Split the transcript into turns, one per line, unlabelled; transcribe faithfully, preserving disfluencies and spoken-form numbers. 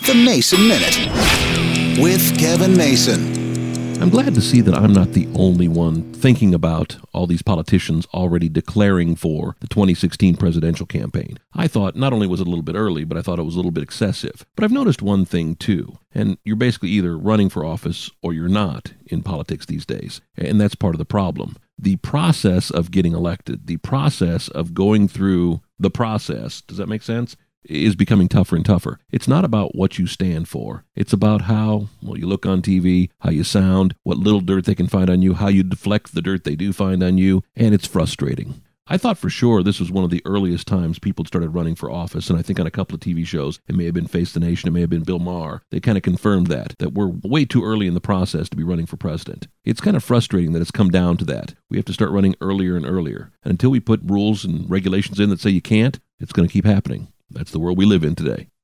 The Mason Minute with Kevin Mason.
I'm glad to see that I'm not the only one thinking about all these politicians already declaring for the twenty sixteen presidential campaign. I thought not only was it a little bit early, but I thought it was a little bit excessive. But I've noticed one thing too, and you're basically either running for office or you're not in politics these days, and that's part of the problem. The process of getting elected, the process of going through the process, does that make sense? Is becoming tougher and tougher. It's not about what you stand for. It's about how, well, you look on T V, how you sound, what little dirt they can find on you, how you deflect the dirt they do find on you, and it's frustrating. I thought for sure this was one of the earliest times people started running for office, and I think on a couple of T V shows, it may have been Face the Nation, it may have been Bill Maher, they kind of confirmed that, that we're way too early in the process to be running for president. It's kind of frustrating that it's come down to that. We have to start running earlier and earlier. And until we put rules and regulations in that say you can't, it's going to keep happening. That's the world we live in today.